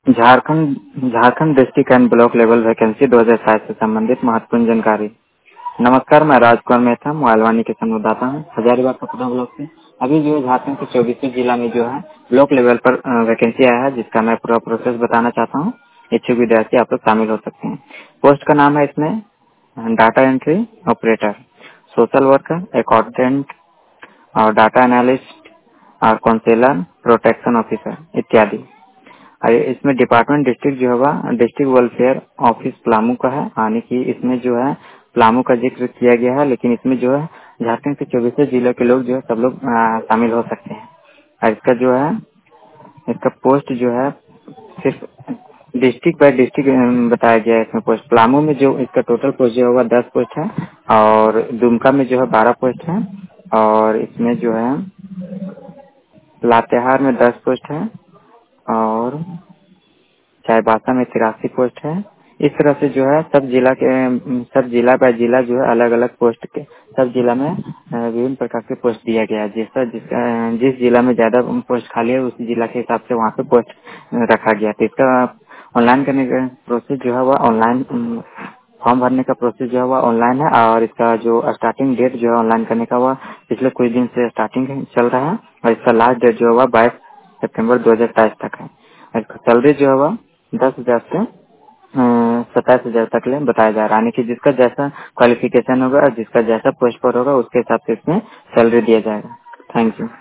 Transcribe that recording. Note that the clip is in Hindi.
Jharkhand Jharkhand district and block level vacancy 2007 से संबंधित महत्वपूर्ण जानकारी। नमस्कार, मैं राजकुमार मेहता मोबाइलवानी के संवाददाता हूँ हजारीबाग कपड़ा ब्लॉक से। अभी जो है झारखंड के 24वें जिला में जो है ब्लॉक लेवल पर वैकेंसी आया है, जिसका मैं पूरा प्रोसेस बताना चाहता हूँ। इच्छुक विद्यार्थी आप लोग शामिल हो सकते हैं। पोस्ट का नाम है इसमें data entry operator, social worker, accountant और डाटा एनालिस्ट और काउंसलर, प्रोटेक्शन ऑफिसर इत्यादि। और इसमें डिपार्टमेंट डिस्ट्रिक्ट जो होगा डिस्ट्रिक्ट वेलफेयर ऑफिस पलामू का है, यानी कि इसमें जो है पलामू का जिक्र किया गया है, लेकिन इसमें जो है झारखंड के 24 जिलों के लोग जो है सब लोग शामिल हो सकते हैं। और इसका जो है इसका पोस्ट जो है सिर्फ डिस्ट्रिक्ट बाय डिस्ट्रिक्ट बताया गया है। इसमें पोस्ट पलामू में जो इसका टोटल पोस्ट जो होगा 10 पोस्ट है, और दुमका में जो है 12 पोस्ट है, और इसमें जो है लातेहार में 10 पोस्ट है, और चाईबासा में 83 पोस्ट है। इस तरह से जो है सब जिला बाय जिला जो है अलग अलग पोस्ट के सब जिला में विभिन्न प्रकार के पोस्ट दिया गया है। जिस जिला में ज्यादा पोस्ट खाली है उसी जिला के हिसाब से वहाँ पे पोस्ट रखा गया। तो इसका ऑनलाइन करने का प्रोसेस जो है वह ऑनलाइन, फॉर्म भरने का प्रोसेस जो है वह ऑनलाइन है, और इसका जो स्टार्टिंग डेट जो है ऑनलाइन करने का वह पिछले कुछ दिन से स्टार्टिंग चल रहा है, और इसका लास्ट डेट जो है वह 22 सितंबर 2022 तक है। और इसका सैलरी जो है वह 10,000 से 27,000 तक ले बताया जा रहा है, यानी कि जिसका जैसा क्वालिफिकेशन होगा और जिसका जैसा पोस्ट पर होगा उसके हिसाब से इसमें सैलरी दिया जाएगा। Thank you.